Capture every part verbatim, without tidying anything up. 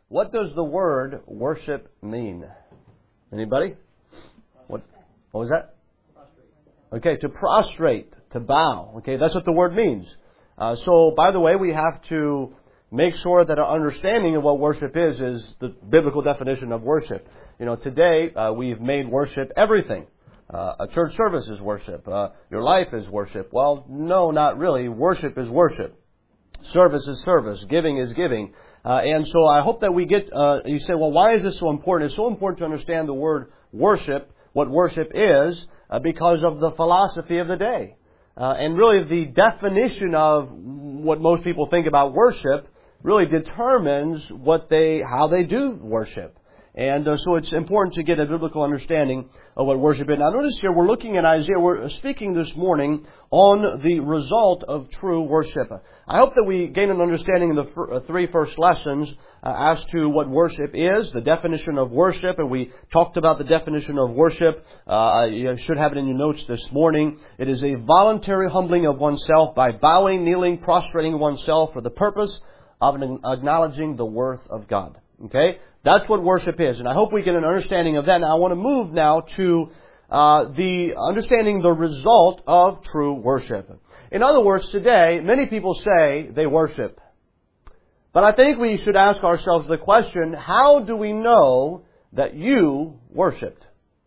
What does the word worship mean? Anybody? What, what was that? Okay, to prostrate, to bow. Okay, that's what the word means. Uh, so, by the way, we have to make sure that our understanding of what worship is is the biblical definition of worship. You know, today uh, we've made worship everything. Uh, a church service is worship. Uh, your life is worship. Well, no, not really. Worship is worship. Service is service. Giving is giving. Uh, and so I hope that we get, uh, you say, well, why is this so important? It's so important to understand the word worship, what worship is, uh, because of the philosophy of the day. Uh, and really the definition of what most people think about worship really determines what they, how they do worship. And uh, so it's important to get a biblical understanding of what worship is. Now notice here, we're looking at Isaiah. We're speaking this morning on the result of true worship. I hope that we gain an understanding in the f- uh, three first lessons uh, as to what worship is, the definition of worship. And we talked about the definition of worship. Uh, you should have it in your notes this morning. It is a voluntary humbling of oneself by bowing, kneeling, prostrating oneself for the purpose of acknowledging the worth of God. Okay? That's what worship is. And I hope we get an understanding of that. Now I want to move now to uh, the understanding the result of true worship. In other words, today, many people say they worship. But I think we should ask ourselves the question, how do we know that you worshiped?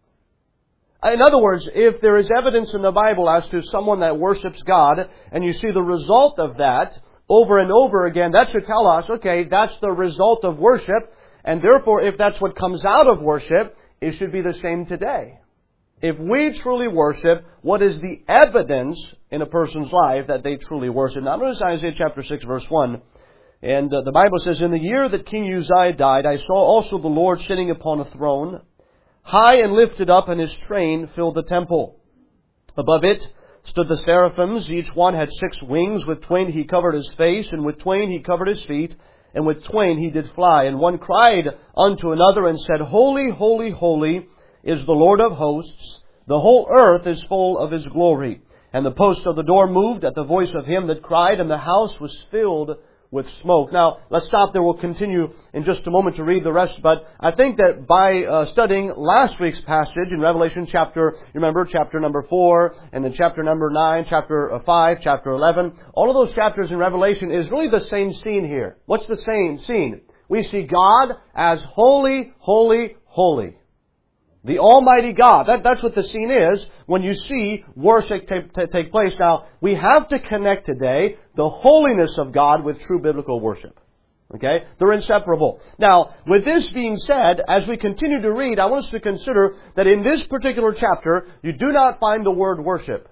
In other words, if there is evidence in the Bible as to someone that worships God, and you see the result of that over and over again, that should tell us, okay, that's the result of worship. And therefore, if that's what comes out of worship, it should be the same today. If we truly worship, what is the evidence in a person's life that they truly worship? Now, notice Isaiah chapter six, verse one. And uh, the Bible says, "In the year that King Uzziah died, I saw also the Lord sitting upon a throne, high and lifted up, and His train filled the temple. Above it stood the seraphims. Each one had six wings. With twain He covered His face, and with twain He covered His feet. And with twain He did fly. And one cried unto another and said, Holy, holy, holy is the Lord of hosts. The whole earth is full of His glory. And the post of the door moved at the voice of him that cried, and the house was filled with smoke." Now, let's stop there. We'll continue in just a moment to read the rest. But I think that by uh, studying last week's passage in Revelation chapter, remember, chapter number four, and then chapter number nine, chapter five, chapter eleven, all of those chapters in Revelation is really the same scene here. What's the same scene? We see God as holy, holy, holy. The Almighty God. That, that's what the scene is when you see worship take, take, take place. Now, we have to connect today the holiness of God with true biblical worship. Okay? They're inseparable. Now, with this being said, as we continue to read, I want us to consider that in this particular chapter, you do not find the word worship.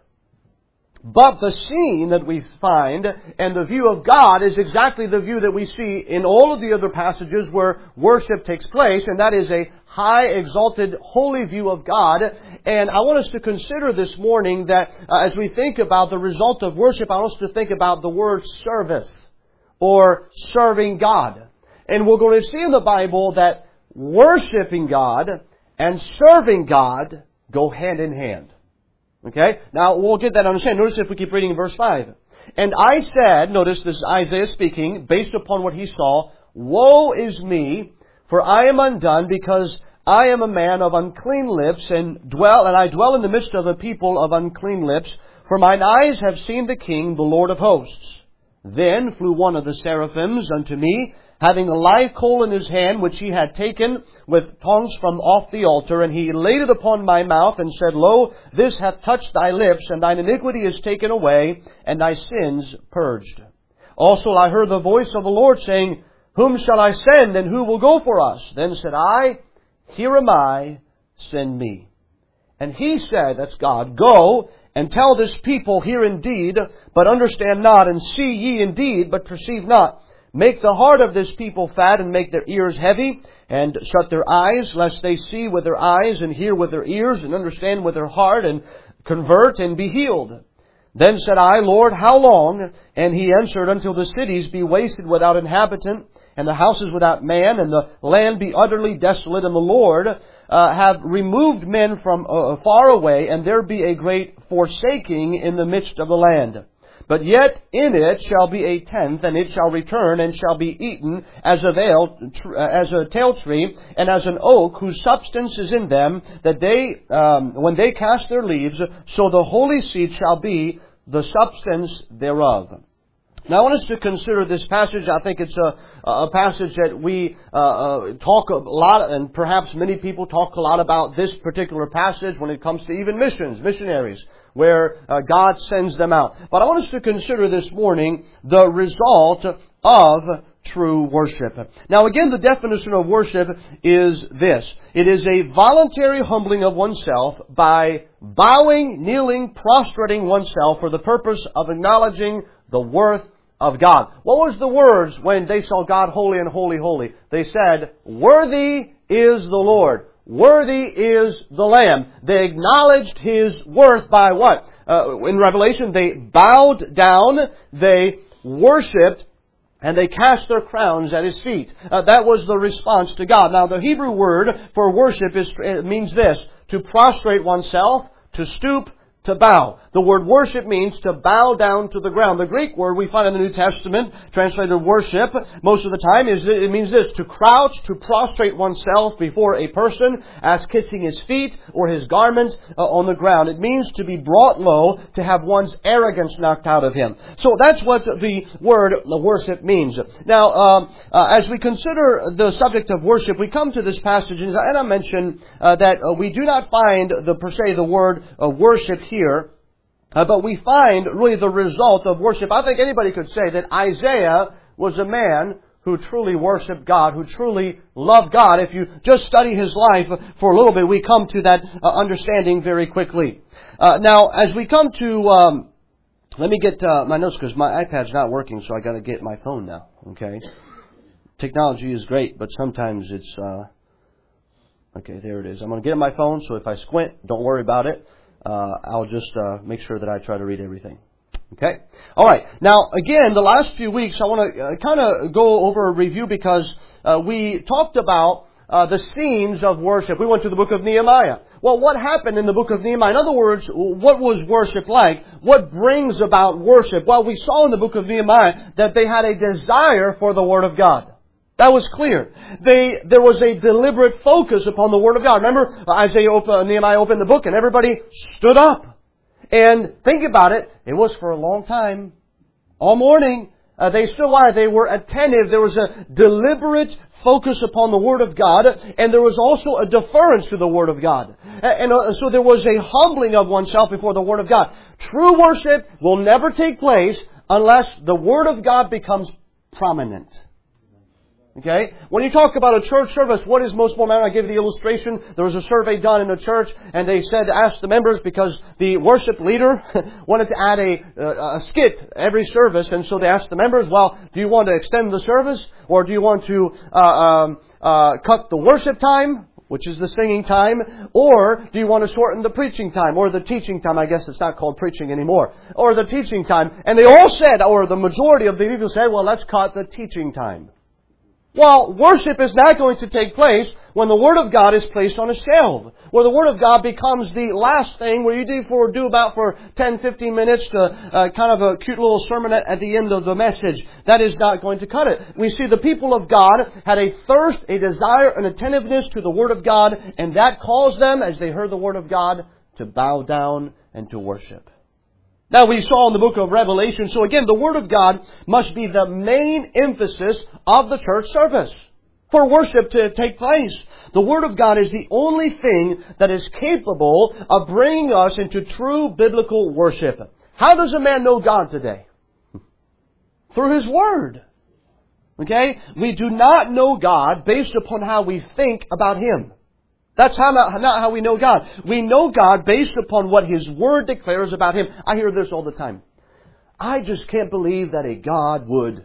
But the scene that we find and the view of God is exactly the view that we see in all of the other passages where worship takes place, and that is a high, exalted, holy view of God. And I want us to consider this morning that uh, as we think about the result of worship, I want us to think about the word service or serving God. And we're going to see in the Bible that worshiping God and serving God go hand in hand. Okay? Now, we'll get that understanding. Notice if we keep reading in verse five. "And I said," notice this is Isaiah speaking, based upon what he saw, "Woe is me, for I am undone, because I am a man of unclean lips, and dwell, and I dwell in the midst of a people of unclean lips, for mine eyes have seen the King, the Lord of hosts. Then flew one of the seraphims unto me, having a live coal in his hand, which he had taken with tongs from off the altar, and he laid it upon my mouth, and said, Lo, this hath touched thy lips, and thine iniquity is taken away, and thy sins purged. Also I heard the voice of the Lord saying, Whom shall I send, and who will go for us? Then said I, Here am I, send me. And he said," that's God, "Go, and tell this people, hear indeed, but understand not, and see ye indeed, but perceive not. Make the heart of this people fat, and make their ears heavy, and shut their eyes, lest they see with their eyes, and hear with their ears, and understand with their heart, and convert, and be healed. Then said I, Lord, how long? And he answered, Until the cities be wasted without inhabitant, and the houses without man, and the land be utterly desolate, and the Lord uh, have removed men from uh, far away, and there be a great forsaking in the midst of the land. But yet in it shall be a tenth, and it shall return, and shall be eaten as a veil, as a tale tree, and as an oak whose substance is in them, that they, um, when they cast their leaves, so the holy seed shall be the substance thereof. Now I want us to consider this passage. I think it's a, a passage that we uh, uh, talk a lot, and perhaps many people talk a lot about this particular passage when it comes to even missions, missionaries, where uh, God sends them out. But I want us to consider this morning the result of true worship. Now again, the definition of worship is this. It is a voluntary humbling of oneself by bowing, kneeling, prostrating oneself for the purpose of acknowledging the worth of God. What was the words when they saw God holy and holy, holy? They said, "Worthy is the Lord. Worthy is the Lamb." They acknowledged His worth by what? Uh, in Revelation, they bowed down, they worshipped, and they cast their crowns at His feet. Uh, that was the response to God. Now, the Hebrew word for worship is, it means this: to prostrate oneself, to stoop, to bow. The word worship means to bow down to the ground. The Greek word we find in the New Testament, translated worship, most of the time, is it means this: to crouch, to prostrate oneself before a person, as kissing his feet or his garment uh, on the ground. It means to be brought low, to have one's arrogance knocked out of him. So that's what the word worship means. Now, um, uh, as we consider the subject of worship, we come to this passage, and I mentioned uh, that uh, we do not find the per se the word uh, worship here. Uh, but we find really the result of worship. I think anybody could say that Isaiah was a man who truly worshiped God, who truly loved God. If you just study his life for a little bit, we come to that uh, understanding very quickly. Uh, now, as we come to, um, let me get uh, my notes because my iPad's not working, so I got to get my phone now. Okay, technology is great, but sometimes it's uh, okay. There it is. I'm going to get my phone, so if I squint, don't worry about it. Uh, I'll just uh, make sure that I try to read everything. Okay? All right. Now, again, the last few weeks, I want to uh, kind of go over a review because uh, we talked about uh, the scenes of worship. We went to the book of Nehemiah. Well, what happened in the book of Nehemiah? In other words, what was worship like? What brings about worship? Well, we saw in the book of Nehemiah that they had a desire for the Word of God. That was clear. They, there was a deliberate focus upon the Word of God. Remember, Isaiah opened, Nehemiah opened the book and everybody stood up. And think about it, it was for a long time. All morning, uh, they stood why? They were attentive. There was a deliberate focus upon the Word of God. And there was also a deference to the Word of God. And uh, so there was a humbling of oneself before the Word of God. True worship will never take place unless the Word of God becomes prominent. Okay? When you talk about a church service, what is most important? I give you the illustration. There was a survey done in a church, and they said, ask the members, because the worship leader wanted to add a, a, a skit every service, and so they asked the members, well, do you want to extend the service, or do you want to uh, um, uh, cut the worship time, which is the singing time, or do you want to shorten the preaching time, or the teaching time? I guess it's not called preaching anymore. Or the teaching time. And they all said, or the majority of the people said, well, let's cut the teaching time. Well, worship is not going to take place when the Word of God is placed on a shelf, where the Word of God becomes the last thing where you do for do about for ten, fifteen minutes to uh, kind of a cute little sermon at, at the end of the message. That is not going to cut it. We see the people of God had a thirst, a desire, an attentiveness to the Word of God, and that caused them, as they heard the Word of God, to bow down and to worship. Now, we saw in the book of Revelation, so again, the Word of God must be the main emphasis of the church service for worship to take place. The Word of God is the only thing that is capable of bringing us into true biblical worship. How does a man know God today? Through His Word. Okay? We do not know God based upon how we think about Him. That's how not, not how we know God. We know God based upon what His Word declares about Him. I hear this all the time. I just can't believe that a God would...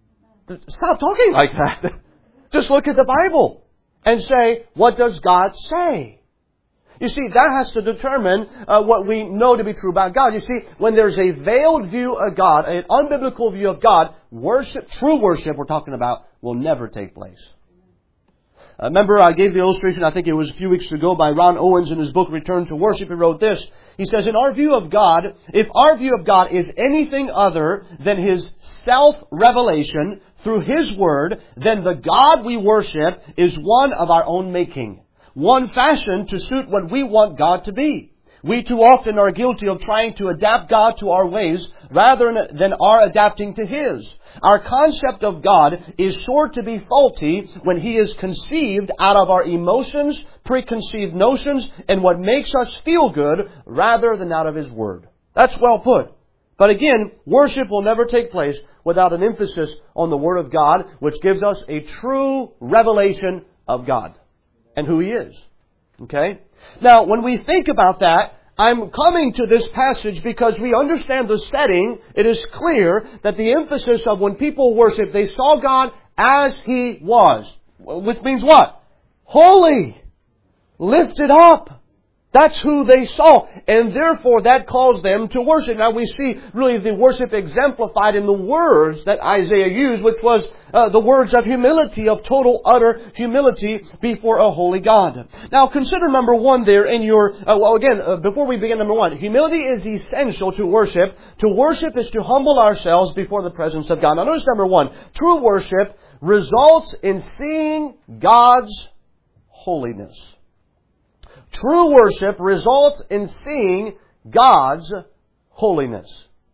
Stop talking like that. Just look at the Bible and say, what does God say? You see, that has to determine uh, what we know to be true about God. You see, when there's a veiled view of God, an unbiblical view of God, worship, true worship we're talking about, will never take place. Uh, remember, I gave the illustration, I think it was a few weeks ago, by Ron Owens in his book, Return to Worship. He wrote this. He says, in our view of God, if our view of God is anything other than His self-revelation through His Word, then the God we worship is one of our own making. One fashioned to suit what we want God to be. We too often are guilty of trying to adapt God to our ways rather than our adapting to His. Our concept of God is sure to be faulty when He is conceived out of our emotions, preconceived notions, and what makes us feel good rather than out of His Word. That's well put. But again, worship will never take place without an emphasis on the Word of God, which gives us a true revelation of God and who He is. Okay? Now, when we think about that, I'm coming to this passage because we understand the setting. It is clear that the emphasis of when people worship, they saw God as He was. Which means what? Holy. Lifted up. That's who they saw. And therefore that caused them to worship. Now we see really the worship exemplified in the words that Isaiah used, which was uh, the words of humility, of total, utter humility before a holy God. Now consider number one there in your, uh, well again, uh, before we begin number one, humility is essential to worship. To worship is to humble ourselves before the presence of God. Now notice number one, true worship results in seeing God's holiness. True worship results in seeing God's holiness.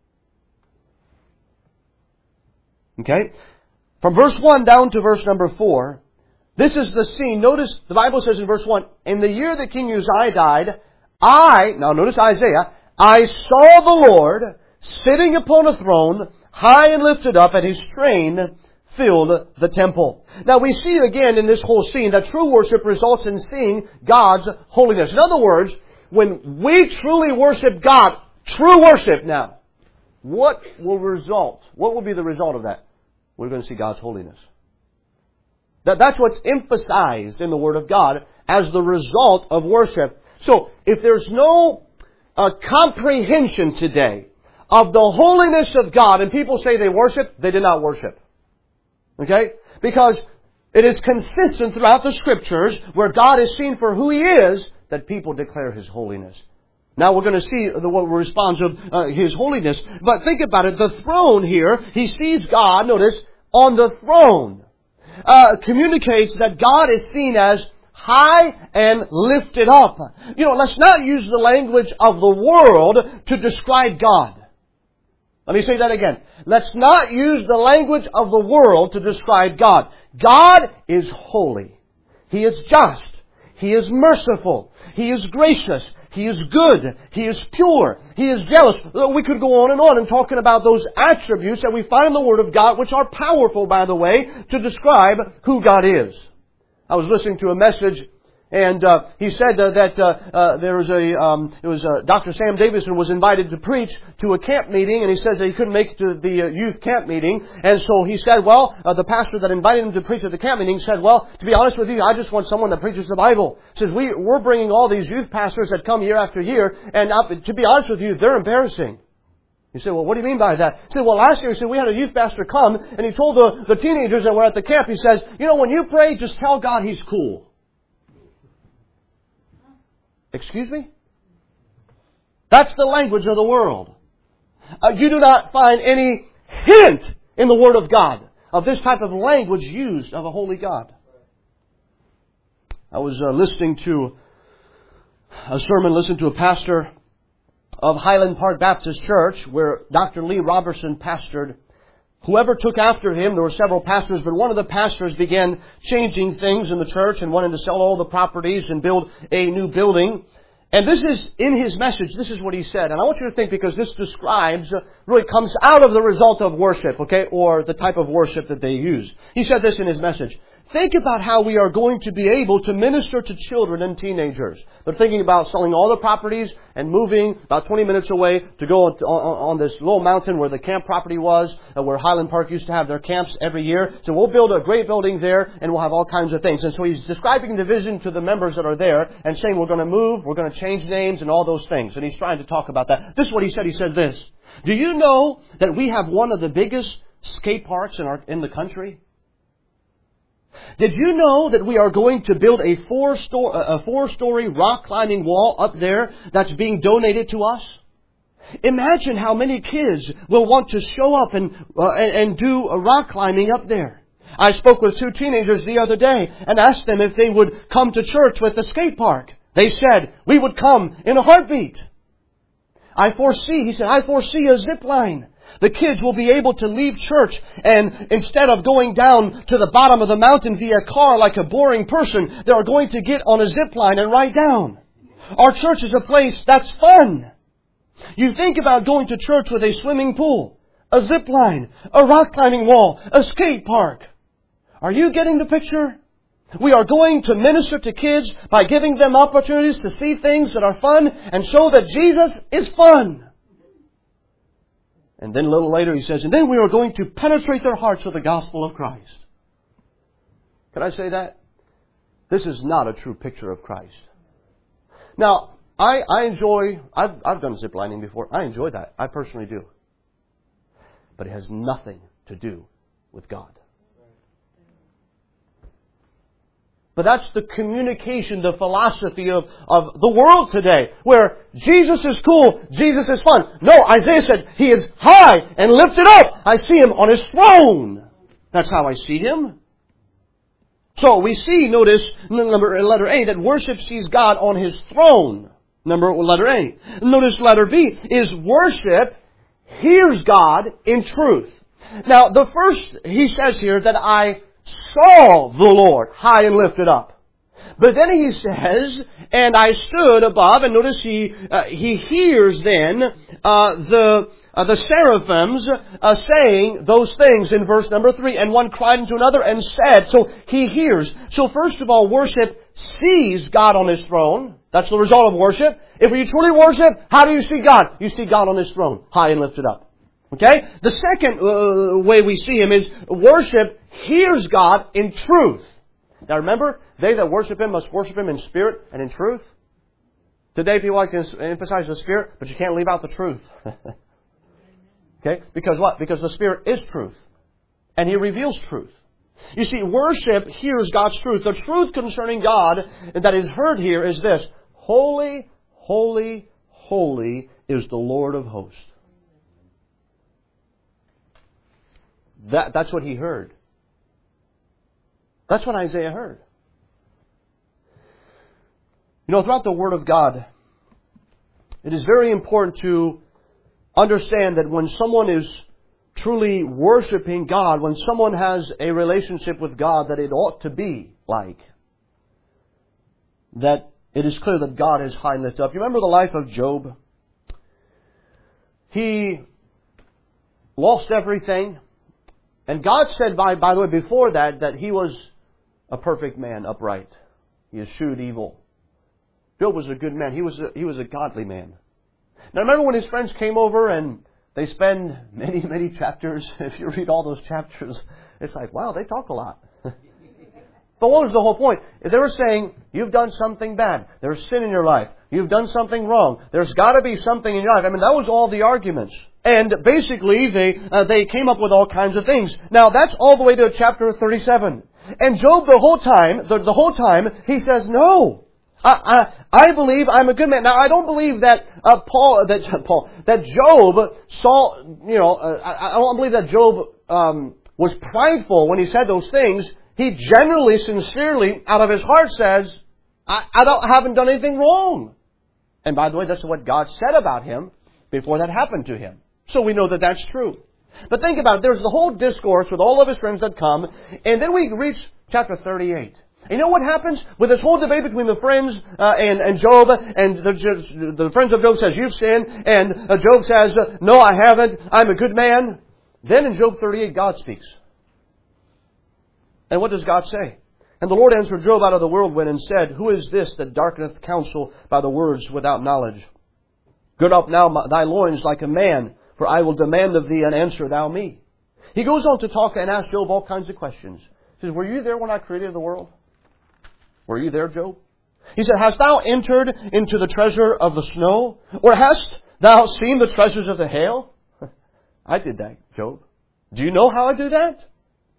Okay? From verse one down to verse number four, this is the scene. Notice the Bible says in verse one, in the year that King Uzziah died, I, now notice Isaiah, I saw the Lord sitting upon a throne, high and lifted up, and His train filled the temple. Now we see again in this whole scene that true worship results in seeing God's holiness. In other words, when we truly worship God, true worship now, what will result? What will be the result of that? We're going to see God's holiness. That, that's what's emphasized in the Word of God as the result of worship. So if there's no uh, comprehension today of the holiness of God, and people say they worship, they did not worship. Okay? Because it is consistent throughout the Scriptures where God is seen for who He is that people declare His holiness. Now we're going to see the what responds of uh, His holiness. But think about it. The throne here, he sees God, notice, on the throne. Uh, communicates that God is seen as high and lifted up. You know, let's not use the language of the world to describe God. Let me say that again. Let's not use the language of the world to describe God. God is holy. He is just. He is merciful. He is gracious. He is good. He is pure. He is jealous. We could go on and on and talking about those attributes that we find in the Word of God, which are powerful, by the way, to describe who God is. I was listening to a message, and uh, he said uh, that uh, uh, there was a, um, it was uh, Doctor Sam Davison was invited to preach to a camp meeting, and he says that he couldn't make it to the uh, youth camp meeting, and so he said, well, uh, the pastor that invited him to preach at the camp meeting said, well, to be honest with you, I just want someone that preaches the Bible. He says, we, we're bringing all these youth pastors that come year after year, and uh, to be honest with you, they're embarrassing. You say, well, what do you mean by that? He said, well, last year, he said, we had a youth pastor come, and he told the, the teenagers that were at the camp, he says, you know, when you pray, just tell God He's cool. Excuse me? That's the language of the world. Uh, you do not find any hint in the Word of God of this type of language used of a holy God. I was uh, listening to a sermon, listening to a pastor of Highland Park Baptist Church, where Doctor Lee Robertson pastored. Whoever took after him, there were several pastors, but one of the pastors began changing things in the church and wanted to sell all the properties and build a new building. And this is, in his message, this is what he said. And I want you to think, because this describes, uh, really comes out of the result of worship, okay, or the type of worship that they use. He said this in his message. Think about how we are going to be able to minister to children and teenagers. They're thinking about selling all the properties and moving about twenty minutes away to go on, on, on this little mountain where the camp property was, uh, where Highland Park used to have their camps every year. So we'll build a great building there and we'll have all kinds of things. And so he's describing the vision to the members that are there and saying we're going to move, we're going to change names and all those things. And he's trying to talk about that. This is what he said. He said this. Do you know that we have one of the biggest skate parks in our in the country? Did you know that we are going to build a four-story, a four-story rock climbing wall up there that's being donated to us? Imagine how many kids will want to show up and, uh, and, and do a rock climbing up there. I spoke with two teenagers the other day and asked them if they would come to church with the skate park. They said, we would come in a heartbeat. I foresee, he said, I foresee a zip line. The kids will be able to leave church and instead of going down to the bottom of the mountain via car like a boring person, they are going to get on a zip line and ride down. Our church is a place that's fun. You think about going to church with a swimming pool, a zip line, a rock climbing wall, a skate park. Are you getting the picture? We are going to minister to kids by giving them opportunities to see things that are fun and show that Jesus is fun. And then a little later he says, and then we are going to penetrate their hearts with the gospel of Christ. Can I say that? This is not a true picture of Christ. Now, I, I enjoy, I've, I've done ziplining before. I enjoy that. I personally do. But it has nothing to do with God. But that's the communication, the philosophy of, of the world today. Where Jesus is cool, Jesus is fun. No, Isaiah said, He is high and lifted up. I see Him on His throne. That's how I see Him. So we see, notice, number letter A, that worship sees God on His throne. Number letter A. Notice letter B is worship hears God in truth. Now, the first, he says here that I saw the Lord high and lifted up. But then he says, and I stood above, and notice he uh, he hears then uh, the uh, the seraphims uh, saying those things in verse number three. And one cried unto another and said, so he hears. So first of all, worship sees God on His throne. That's the result of worship. If you truly worship, how do you see God? You see God on His throne, high and lifted up. Okay? The second uh, way we see Him is worship hears God in truth. Now remember, they that worship Him must worship Him in spirit and in truth. Today people like to emphasize the spirit, but you can't leave out the truth. Okay? Because what? Because the Spirit is truth. And He reveals truth. You see, worship hears God's truth. The truth concerning God that is heard here is this. Holy, holy, holy is the Lord of hosts. That, that's what he heard. That's what Isaiah heard. You know, throughout the Word of God, it is very important to understand that when someone is truly worshiping God, when someone has a relationship with God that it ought to be like, that it is clear that God is high and lifted up. You remember the life of Job? He lost everything. And God said, by, by the way, before that, that he was a perfect man, upright. He eschewed evil. Job was a good man. He was a, he was a godly man. Now remember when his friends came over and they spend many, many chapters. If you read all those chapters, it's like, wow, they talk a lot. But what was the whole point? They were saying, you've done something bad. There's sin in your life. You've done something wrong. There's got to be something in your life. I mean, that was all the arguments. And basically, they uh, they came up with all kinds of things. Now, that's all the way to chapter thirty-seven. And Job, the whole time, the, the whole time, he says, no. I, I, I believe I'm a good man. Now, I don't believe that uh, Paul, that Paul, that Job saw, you know, uh, I, I don't believe that Job um, was prideful when he said those things. He genuinely, sincerely, out of his heart says, I, I, don't, I haven't done anything wrong. And by the way, that's what God said about him before that happened to him. So we know that that's true. But think about it. There's the whole discourse with all of his friends that come. And then we reach chapter thirty-eight. And you know what happens? With this whole debate between the friends uh, and, and Job, and the, the friends of Job says, you've sinned. And uh, Job says, no, I haven't. I'm a good man. Then in Job thirty-eight, God speaks. And what does God say? And the Lord answered Job out of the whirlwind and said, who is this that darkeneth counsel by the words without knowledge? Gird up now thy loins like a man, for I will demand of thee, and answer thou me. He goes on to talk and ask Job all kinds of questions. He says, were you there when I created the world? Were you there, Job? He said, hast thou entered into the treasure of the snow? Or hast thou seen the treasures of the hail? I did that, Job. Do you know how I do that?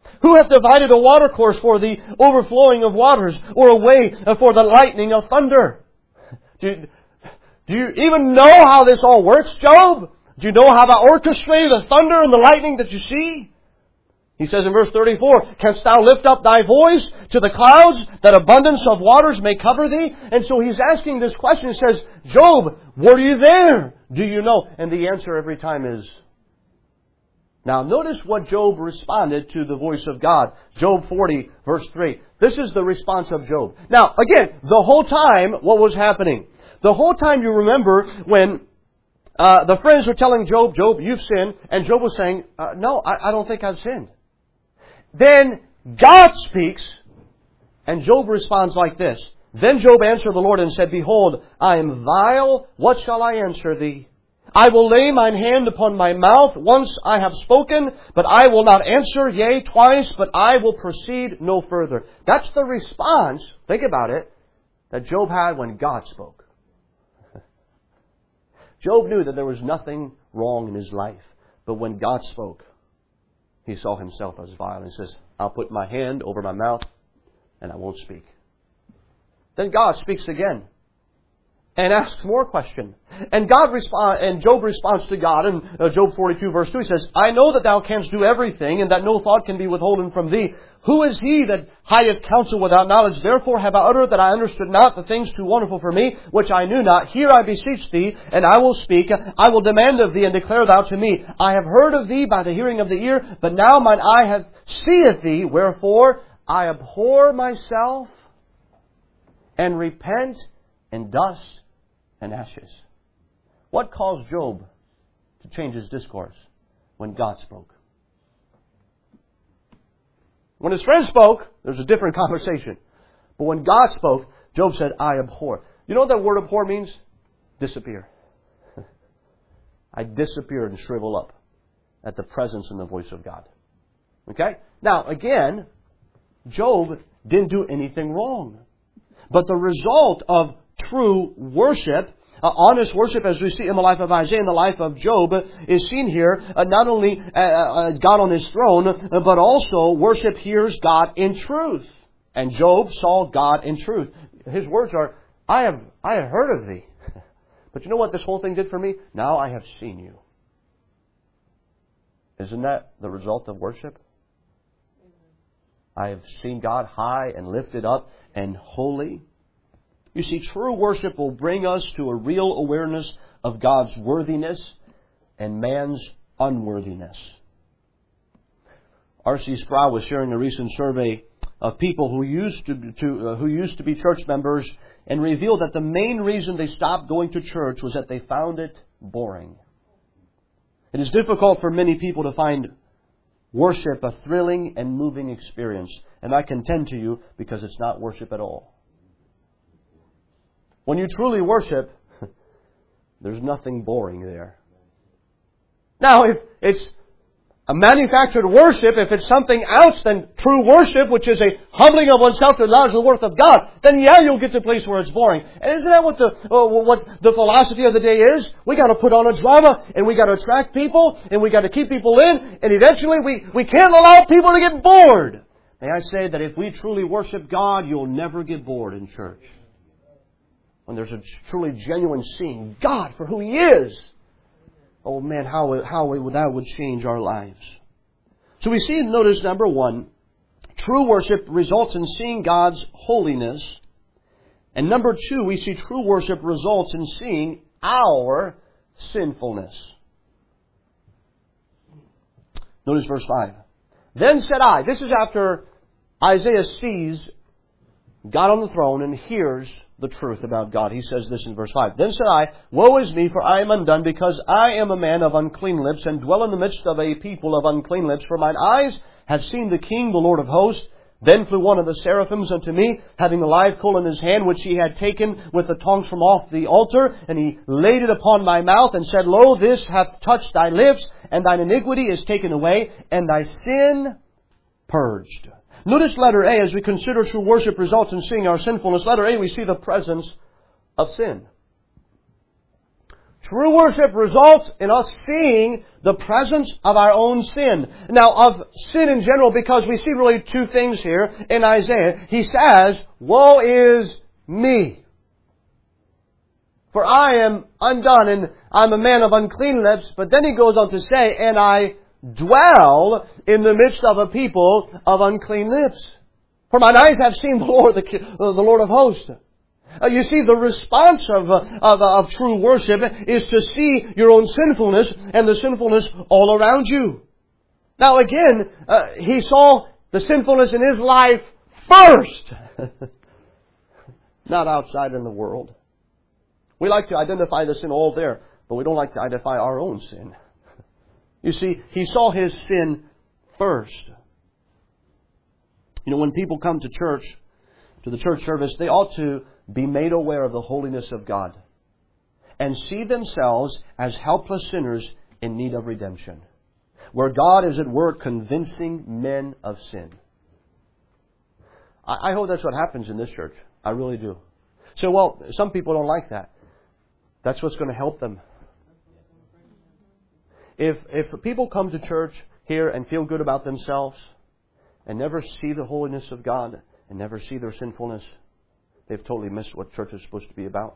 Who hath divided a watercourse for the overflowing of waters, or a way for the lightning of thunder? Do you, do you even know how this all works, Job? Do you know how to orchestrate the thunder and the lightning that you see? He says in verse thirty-four, Canst thou lift up thy voice to the clouds, that abundance of waters may cover thee? And so he's asking this question. He says, Job, were you there? Do you know? And the answer every time is, now notice what Job responded to the voice of God. Job forty, verse three. This is the response of Job. Now, again, the whole time, what was happening? The whole time you remember when uh, the friends were telling Job, Job, you've sinned. And Job was saying, uh, no, I, I don't think I've sinned. Then God speaks, and Job responds like this. Then Job answered the Lord and said, Behold, I am vile. What shall I answer thee? I will lay mine hand upon my mouth. Once I have spoken, but I will not answer. Yea, twice, but I will proceed no further. That's the response, think about it, that Job had when God spoke. Job knew that there was nothing wrong in his life. But when God spoke, he saw himself as vile. And he says, I'll put my hand over my mouth and I won't speak. Then God speaks again and asks more question. And God respond, and Job responds to God in uh, Job forty-two verse two. He says, I know that thou canst do everything, and that no thought can be withholden from thee. Who is he that hieth counsel without knowledge? Therefore have I uttered that I understood not the things too wonderful for me, which I knew not. Here I beseech thee, and I will speak. I will demand of thee, and declare thou to me. I have heard of thee by the hearing of the ear, but now mine eye hath seeth thee. Wherefore I abhor myself, and repent in dust and ashes. What caused Job to change his discourse? When God spoke. When his friend spoke, there's a different conversation. But when God spoke, Job said, I abhor. You know what that word abhor means? Disappear. I disappear and shrivel up at the presence and the voice of God. Okay? Now, again, Job didn't do anything wrong. But the result of true worship, uh, honest worship, as we see in the life of Isaiah and the life of Job, is seen here. Uh, not only uh, uh, God on His throne, uh, but also worship hears God in truth. And Job saw God in truth. His words are, I have, I have heard of thee. But you know what this whole thing did for me? Now I have seen you. Isn't that the result of worship? I have seen God high and lifted up and holy. You see, true worship will bring us to a real awareness of God's worthiness and man's unworthiness. R C Sproul was sharing a recent survey of people who used to, to uh, who used to be church members, and revealed that the main reason they stopped going to church was that they found it boring. It is difficult for many people to find worship a thrilling and moving experience. And I contend to you, because it's not worship at all. When you truly worship, there's nothing boring there. Now, if it's a manufactured worship, if it's something else than true worship, which is a humbling of oneself to acknowledge the worth of God, then yeah, you'll get to a place where it's boring. And isn't that what the uh, what the philosophy of the day is? We got to put on a drama, and we got to attract people, and we got to keep people in, and eventually we, we can't allow people to get bored. May I say that if we truly worship God, you'll never get bored in church. When there's a truly genuine seeing God for who He is. Oh man, how, how that would change our lives. So we see, notice number one, true worship results in seeing God's holiness. And number two, we see true worship results in seeing our sinfulness. Notice verse five. Then said I, this is after Isaiah sees God on the throne and hears the truth about God. He says this in verse five. Then said I, Woe is me, for I am undone, because I am a man of unclean lips, and dwell in the midst of a people of unclean lips. For mine eyes have seen the King, the Lord of hosts. Then flew one of the seraphims unto me, having a live coal in his hand, which he had taken with the tongs from off the altar. And he laid it upon my mouth, and said, Lo, this hath touched thy lips, and thine iniquity is taken away, and thy sin purged. Notice letter A, as we consider true worship results in seeing our sinfulness. Letter A, we see the presence of sin. True worship results in us seeing the presence of our own sin. Now, of sin in general, because we see really two things here in Isaiah. He says, "Woe is me, for I am undone, and I'm a man of unclean lips." But then he goes on to say, "And I dwell in the midst of a people of unclean lips. For mine eyes have seen the Lord, the, the Lord of hosts." Uh, you see, the response of, uh, of, uh, of true worship is to see your own sinfulness and the sinfulness all around you. Now again, uh, he saw the sinfulness in his life first. Not outside in the world. We like to identify the sin all there, but we don't like to identify our own sin. You see, he saw his sin first. You know, when people come to church, to the church service, they ought to be made aware of the holiness of God and see themselves as helpless sinners in need of redemption, where God is at work convincing men of sin. I, I hope that's what happens in this church. I really do. So, well, some people don't like that. That's what's going to help them. If if people come to church here and feel good about themselves and never see the holiness of God and never see their sinfulness, they've totally missed what church is supposed to be about.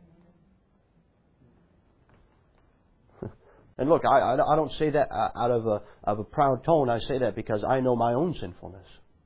And look, I, I don't say that out of a, of a proud tone. I say that because I know my own sinfulness.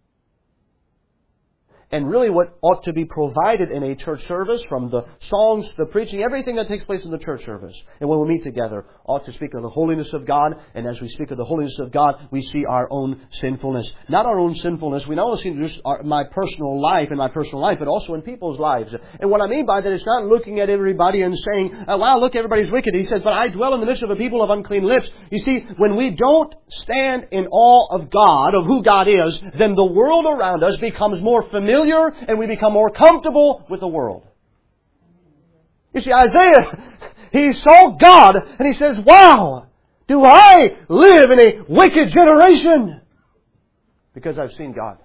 And really what ought to be provided in a church service, from the songs, the preaching, everything that takes place in the church service, and when we meet together, ought to speak of the holiness of God. And as we speak of the holiness of God, we see our own sinfulness. Not our own sinfulness. We not only see just our, my personal life and my personal life, but also in people's lives. And what I mean by that is not looking at everybody and saying, oh, wow, look, everybody's wicked. He says, but I dwell in the midst of a people of unclean lips. You see, when we don't stand in awe of God, of who God is, then the world around us becomes more familiar and we become more comfortable with the world. You see, Isaiah, he saw God and he says, wow, do I live in a wicked generation? Because I've seen God.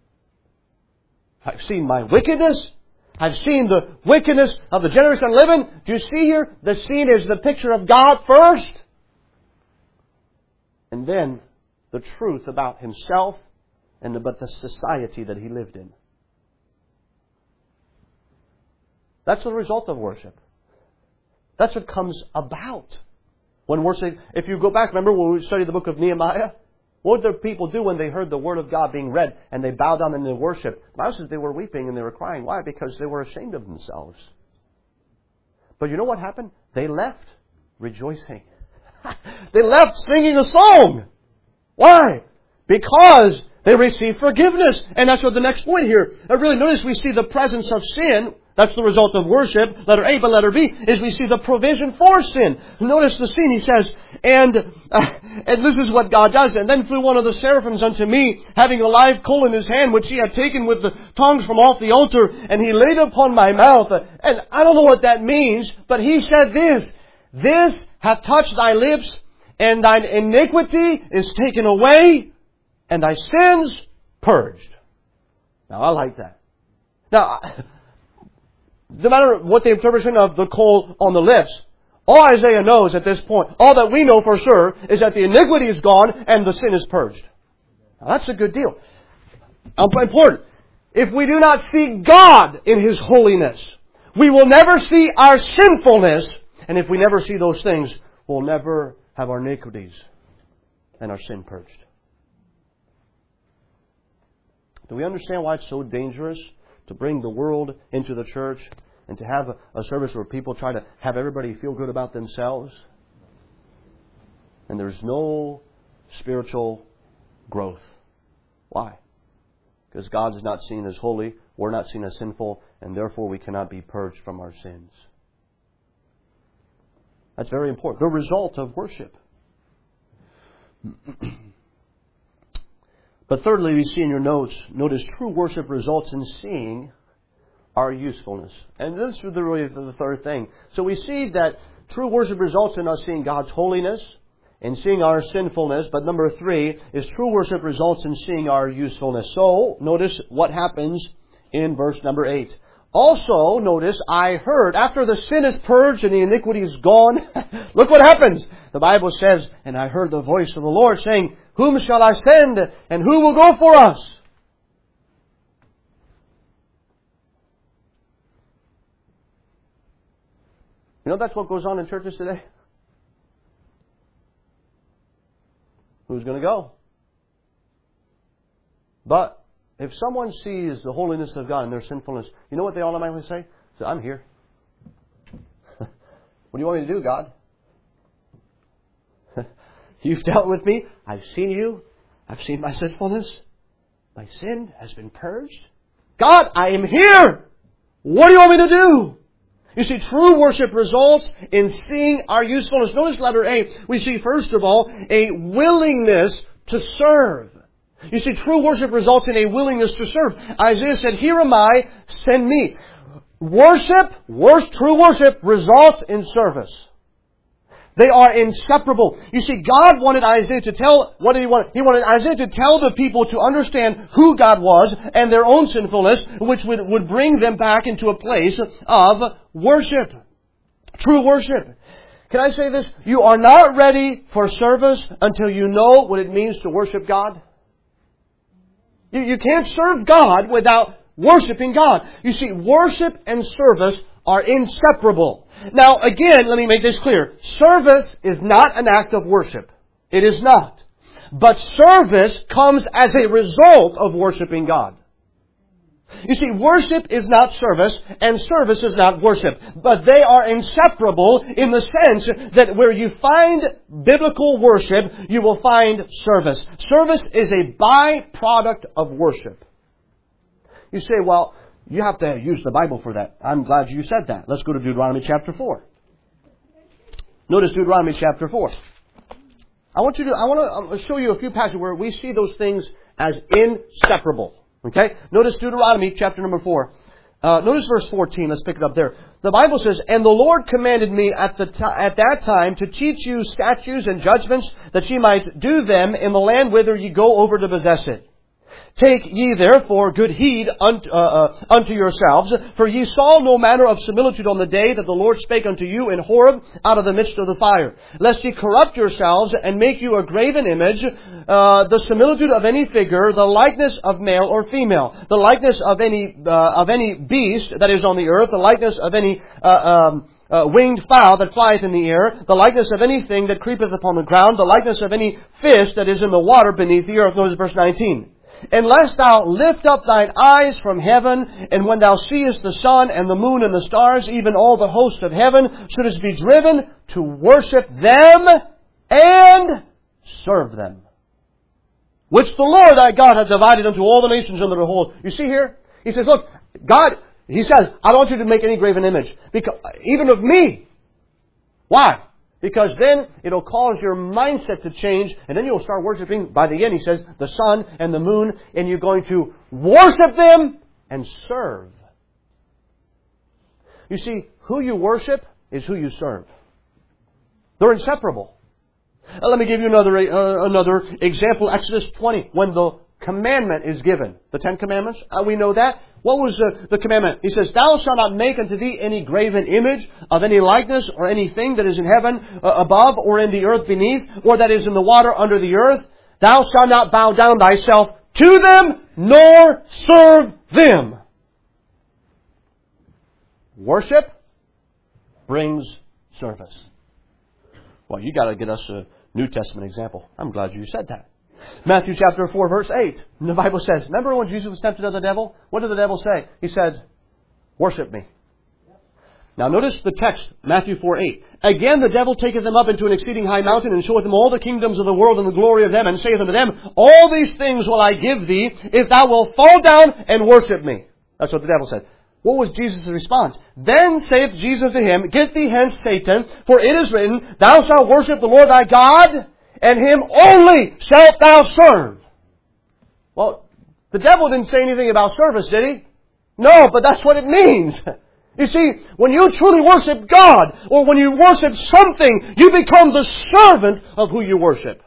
I've seen my wickedness. I've seen the wickedness of the generation I live in. Do you see here? The scene is the picture of God first. And then the truth about himself and about the society that he lived in. That's the result of worship. That's what comes about when worship. If you go back, remember when we studied the book of Nehemiah? What did the people do when they heard the word of God being read and they bowed down and they worshiped? The Bible says they were weeping and they were crying. Why? Because they were ashamed of themselves. But you know what happened? They left rejoicing. They left singing a song. Why? Because they received forgiveness. And that's what the next point here. Now really notice we see the presence of sin. That's the result of worship. Letter A, but letter B is we see the provision for sin. Notice the scene. He says, and uh, and this is what God does. And then flew one of the seraphims unto me, having a live coal in his hand, which he had taken with the tongs from off the altar, and he laid upon my mouth. And I don't know what that means, but he said this, this hath touched thy lips, and thine iniquity is taken away, and thy sins purged. Now, I like that. Now, no matter what the interpretation of the coal on the lips, all Isaiah knows at this point, all that we know for sure, is that the iniquity is gone and the sin is purged. Now, that's a good deal. Important. If we do not see God in His holiness, we will never see our sinfulness. And if we never see those things, we'll never have our iniquities and our sin purged. Do we understand why it's so dangerous to bring the world into the church and to have a, a service where people try to have everybody feel good about themselves? And there's no spiritual growth. Why? Because God is not seen as holy, we're not seen as sinful, and therefore we cannot be purged from our sins. That's very important. The result of worship. But thirdly, we see in your notes, notice true worship results in seeing our usefulness. And this is the, really the third thing. So we see that true worship results in us seeing God's holiness and seeing our sinfulness. But number three is true worship results in seeing our usefulness. So notice what happens in verse number eight. Also, notice, I heard, after the sin is purged and the iniquity is gone, look what happens. The Bible says, and I heard the voice of the Lord saying, whom shall I send, and who will go for us? You know that's what goes on in churches today? Who's going to go? But if someone sees the holiness of God and their sinfulness, you know what they automatically say? Say, I'm here. What do you want me to do, God? You've dealt with me. I've seen you. I've seen my sinfulness. My sin has been purged. God, I am here. What do you want me to do? You see, true worship results in seeing our usefulness. Notice letter A. We see, first of all, a willingness to serve. You see, true worship results in a willingness to serve. Isaiah said, here am I, send me. Worship, worst true worship, results in service. They are inseparable. You see, God wanted Isaiah to tell, what did He want? He wanted Isaiah to tell the people to understand who God was and their own sinfulness, which would, would bring them back into a place of worship. True worship. Can I say this? You are not ready for service until you know what it means to worship God. You, you can't serve God without worshiping God. You see, worship and service are inseparable. Now, again, let me make this clear. Service is not an act of worship. It is not. But service comes as a result of worshiping God. You see, worship is not service, and service is not worship. But they are inseparable in the sense that where you find biblical worship, you will find service. Service is a byproduct of worship. You say, well, you have to use the Bible for that. I'm glad you said that. Let's go to Deuteronomy chapter four. Notice Deuteronomy chapter four. I want you to, I want to show you a few passages where we see those things as inseparable. Okay? Notice Deuteronomy chapter number four. Uh, notice verse fourteen. Let's pick it up there. The Bible says, and the Lord commanded me at the t- at that time to teach you statutes and judgments, that ye might do them in the land whither ye go over to possess it. Take ye therefore good heed unto, uh, uh, unto yourselves, for ye saw no manner of similitude on the day that the Lord spake unto you in Horeb out of the midst of the fire, lest ye corrupt yourselves and make you a graven image, uh, the similitude of any figure, the likeness of male or female, the likeness of any uh, of any beast that is on the earth, the likeness of any uh, um, Uh, winged fowl that flieth in the air, the likeness of anything that creepeth upon the ground, the likeness of any fish that is in the water beneath the earth. Notice verse nineteen. And lest thou lift up thine eyes from heaven, and when thou seest the sun and the moon and the stars, even all the host of heaven, shouldest be driven to worship them and serve them, which the Lord thy God hath divided unto all the nations under the whole. You see here? He says, look, God, He says, I don't want you to make any graven image, because even of me. Why? Because then it'll cause your mindset to change, and then you'll start worshiping, by the end he says, the sun and the moon, and you're going to worship them and serve. You see, who you worship is who you serve. They're inseparable. Now, let me give you another uh, another example. Exodus twenty, when the commandment is given. The Ten Commandments, uh, we know that. What was uh, the commandment? He says, thou shalt not make unto thee any graven image of any likeness or anything that is in heaven uh, above or in the earth beneath or that is in the water under the earth. Thou shalt not bow down thyself to them nor serve them. Worship brings service. Well, you got to get us a New Testament example. I'm glad you said that. Matthew chapter four, verse eight. The Bible says, remember when Jesus was tempted of the devil? What did the devil say? He said, worship me. Now notice the text, Matthew four, eight. Again the devil taketh them up into an exceeding high mountain, and showeth them all the kingdoms of the world and the glory of them, and saith unto them, all these things will I give thee, if thou wilt fall down and worship me. That's what the devil said. What was Jesus' response? Then saith Jesus to him, get thee hence, Satan, for it is written, thou shalt worship the Lord thy God, and Him only shalt thou serve. Well, the devil didn't say anything about service, did he? No, but that's what it means. You see, when you truly worship God, or when you worship something, you become the servant of who you worship.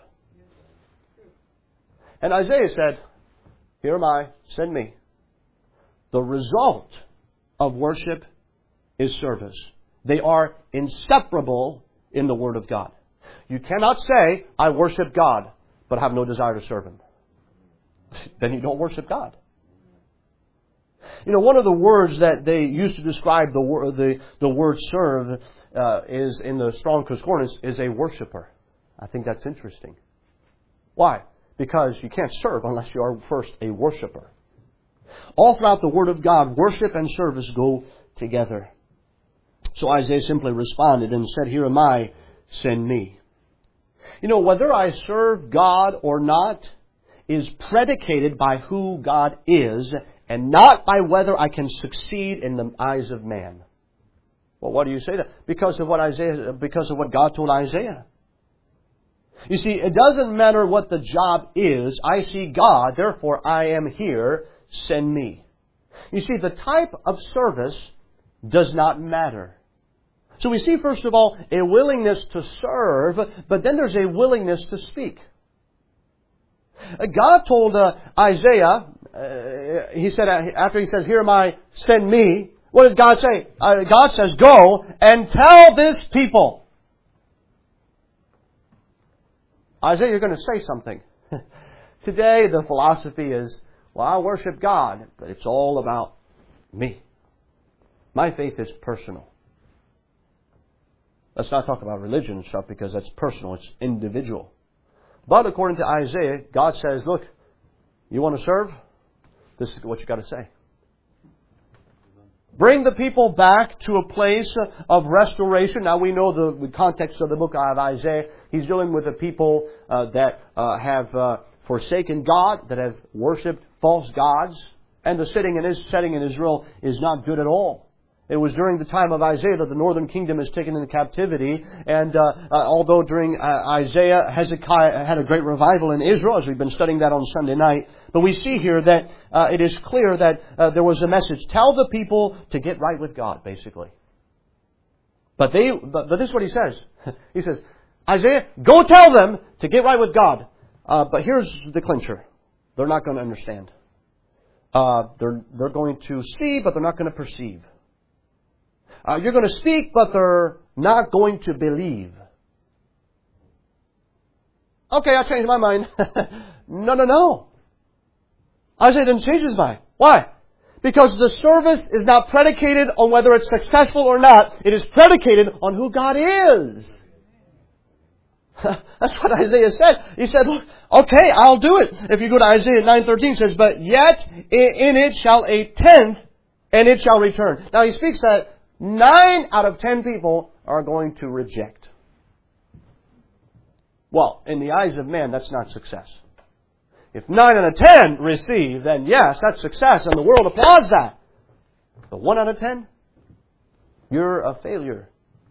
And Isaiah said, here am I, send me. The result of worship is service. They are inseparable in the Word of God. You cannot say, I worship God, but have no desire to serve Him. Then you don't worship God. You know, one of the words that they used to describe the word, the, the word serve uh, is in the Strong Concordance is a worshiper. I think that's interesting. Why? Because you can't serve unless you are first a worshiper. All throughout the Word of God, worship and service go together. So Isaiah simply responded and said, Here am I, send me. You know, whether I serve God or not is predicated by who God is and not by whether I can succeed in the eyes of man. Well, why do you say that? Because of what Isaiah, because of what God told Isaiah. You see, it doesn't matter what the job is. I see God, therefore I am here, send me. You see, the type of service does not matter. So we see, first of all, a willingness to serve, but then there's a willingness to speak. God told uh, Isaiah, uh, he said, uh, after he says, Here am I, send me. What did God say? Uh, God says, Go and tell this people. Isaiah, you're going to say something. Today, the philosophy is, well, I worship God, but it's all about me. My faith is personal. Let's not talk about religion and stuff because that's personal. It's individual. But according to Isaiah, God says, look, you want to serve? This is what you got to say. Bring the people back to a place of restoration. Now we know the, the context of the book of Isaiah. He's dealing with the people uh, that uh, have uh, forsaken God, that have worshipped false gods. And the setting in, his, setting in Israel is not good at all. It was during the time of Isaiah that the northern kingdom is taken into captivity. And uh, uh, although during uh, Isaiah, Hezekiah had a great revival in Israel, as we've been studying that on Sunday night. But we see here that uh, it is clear that uh, there was a message. Tell the people to get right with God, basically. But they, but, but this is what he says. He says, Isaiah, go tell them to get right with God. Uh, but here's the clincher. They're not going to understand. Uh, they're, they're going to see, but they're not going to perceive. Uh, you're going to speak, but they're not going to believe. Okay, I changed my mind. no, no, no. Isaiah didn't change his mind. Why? Because the service is not predicated on whether it's successful or not. It is predicated on who God is. That's what Isaiah said. He said, look, okay, I'll do it. If you go to Isaiah nine thirteen, it says, but yet in it shall a tenth, and it shall return. Now he speaks that Nine out of ten people are going to reject. Well, in the eyes of man, that's not success. If nine out of ten receive, then yes, that's success, and the world applauds that. But one out of ten, you're a failure.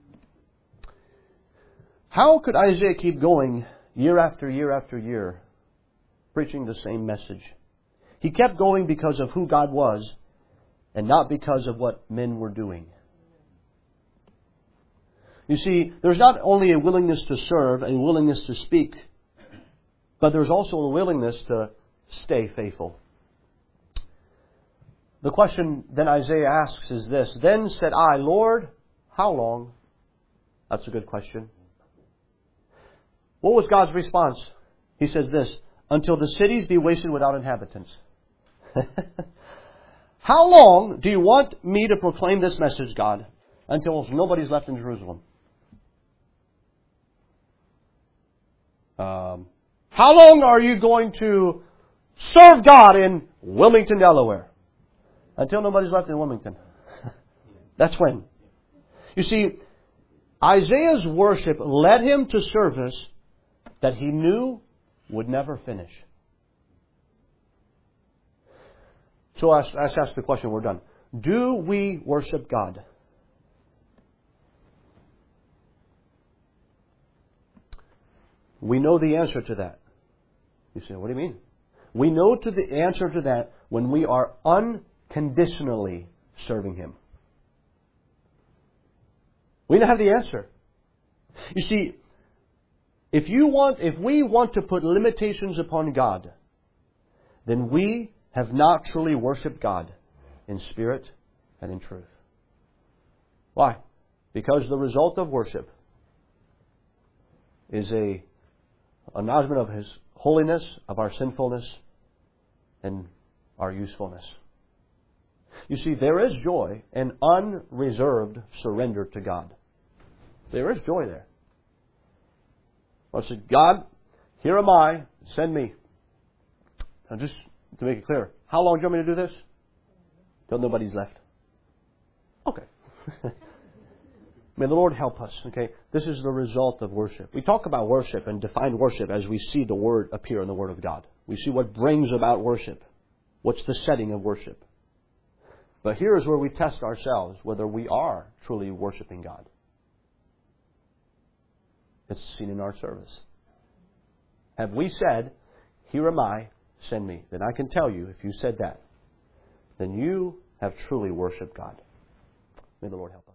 How could Isaiah keep going year after year after year, preaching the same message? He kept going because of who God was, and not because of what men were doing. You see, there's not only a willingness to serve, a willingness to speak, but there's also a willingness to stay faithful. The question then Isaiah asks is this, Then said I, Lord, how long? That's a good question. What was God's response? He says this, until the cities be wasted without inhabitants. How long do you want me to proclaim this message, God, until nobody's left in Jerusalem? Um, how long are you going to serve God in Wilmington, Delaware? Until nobody's left in Wilmington. That's when. You see, Isaiah's worship led him to service that he knew would never finish. So let's ask the question, we're done. Do we worship God? We know the answer to that. You say, what do you mean? We know to the answer to that when we are unconditionally serving Him. We don't have the answer. You see, if you want, if we want to put limitations upon God, then we have not truly worshipped God in spirit and in truth. Why? Because the result of worship is a acknowledgement of His holiness, of our sinfulness, and our usefulness. You see, there is joy in unreserved surrender to God. There is joy there. I said, God, here am I, send me. Now just to make it clear, how long do you want me to do this? Till nobody's left. Okay. May the Lord help us. Okay, this is the result of worship. We talk about worship and define worship as we see the word appear in the Word of God. We see what brings about worship. What's the setting of worship? But here is where we test ourselves whether we are truly worshiping God. It's seen in our service. Have we said, here am I, send me? Then I can tell you, if you said that, then you have truly worshiped God. May the Lord help us.